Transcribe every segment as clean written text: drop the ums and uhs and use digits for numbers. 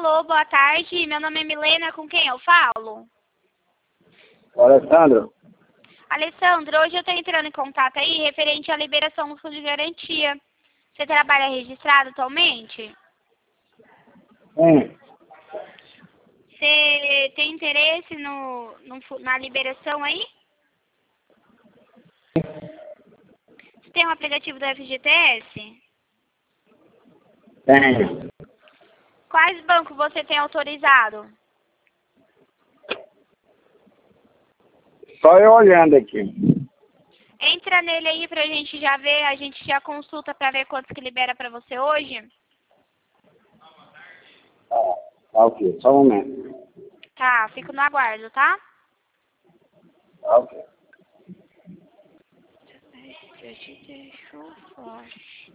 Alô, boa tarde. Meu nome é Milena, com quem eu falo? Alessandro? Alessandro, hoje eu estou entrando em contato aí referente à liberação do fundo de garantia. Você trabalha registrado atualmente? Sim. Você tem interesse na liberação aí? Você tem um aplicativo do FGTS? Tenho. Quais bancos você tem autorizado? Só eu olhando aqui. Entra nele aí pra gente já ver, a gente já consulta pra ver quantos que libera pra você hoje. Tá ok, só um momento. Tá, fico no aguardo, tá? Tá ok. Eu te deixo forte.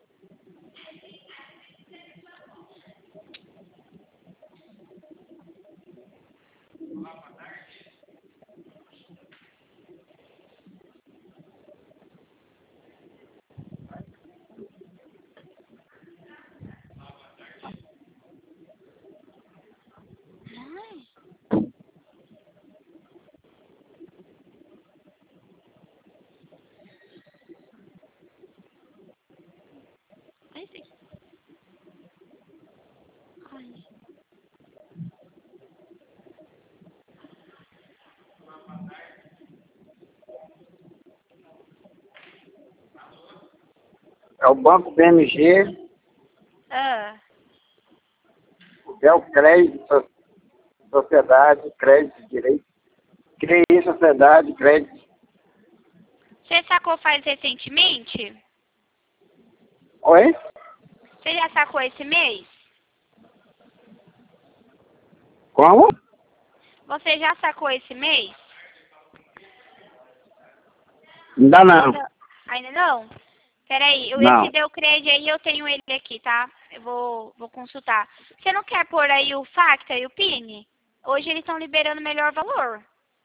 Ai. É o Banco BMG, Ah, é o Crédito, Sociedade, Crédito, Direito. CRI, Sociedade, Crédito. você sacou faz recentemente? Oi? Você já sacou esse mês? Como? Você já sacou esse mês? Ainda Ou não. não? Ainda não? Peraí, Não. esse deu crédito aí, eu tenho ele aqui, tá? Eu vou consultar. Você não quer pôr aí o Facta e o PIN? Hoje eles estão liberando melhor valor.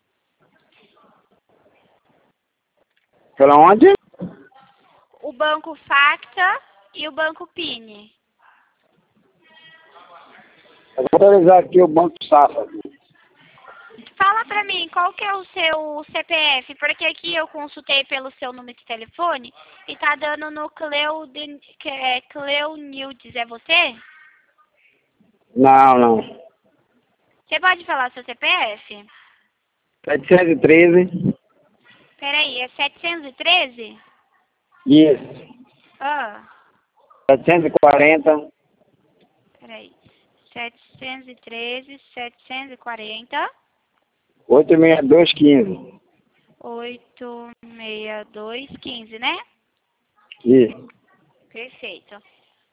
Pela onde? O banco Facta e o banco PIN. Eu vou autorizar aqui o Banco Safra. Fala pra mim, qual que é o seu CPF? Porque aqui eu consultei pelo seu número de telefone e tá dando no Cleonildes, é você? Não, não. Você pode falar seu CPF? 713. Peraí, é 713? Isso. Ah, 740. peraí. 713, 740, 86215. 86215, né? Isso. Perfeito.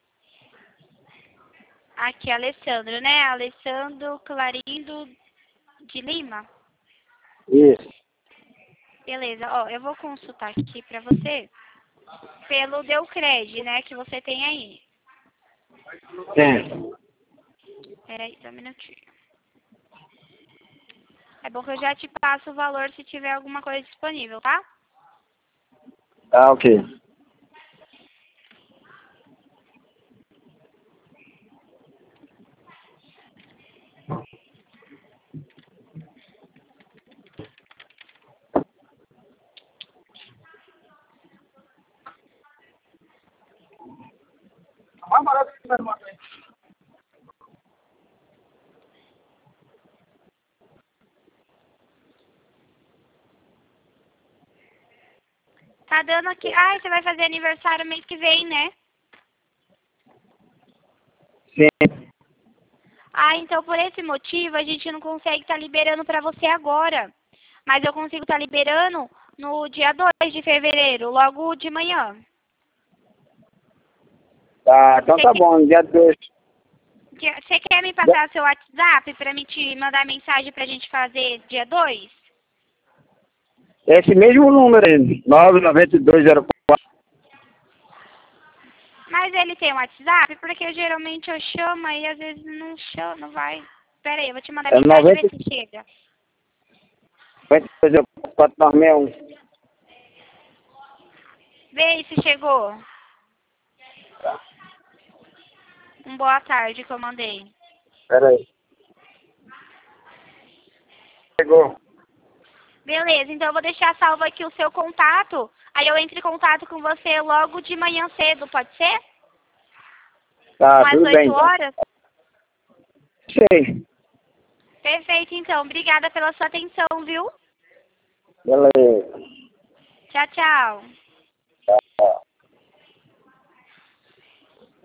Aqui, Alessandro, né? Alessandro Clarindo de Lima. Isso. Beleza, ó, eu vou consultar aqui pra você pelo Deucred, né, que você tem aí. Tem. Peraí, só um minutinho. É bom que eu já te passo o valor se tiver alguma coisa disponível, tá? Tá ok. Tá dando aqui. Ah, você vai fazer aniversário mês que vem, né? Sim. Ah, então por esse motivo a gente não consegue estar liberando pra você agora. Mas eu consigo estar liberando no dia 2 de fevereiro, logo de manhã. Tá, então Você tá quer, bom. Dia 2. você quer me passar seu WhatsApp pra me te mandar mensagem pra gente fazer dia 2? Esse mesmo número aí. 99204. Mas ele tem um WhatsApp? Porque geralmente eu chamo e às vezes não chama, não vai. Pera aí, eu vou te mandar É mensagem ver se chega. 920461. Vê aí se chegou. Boa tarde que eu mandei. Pera aí. Chegou. Beleza, então eu vou deixar salvo aqui o seu contato. Aí eu entro em contato com você logo de manhã cedo, pode ser? Tá, Umas tudo 8 bem, então. horas? Sei. Perfeito, então. Obrigada pela sua atenção, viu? Beleza. Tchau, tchau. Tá.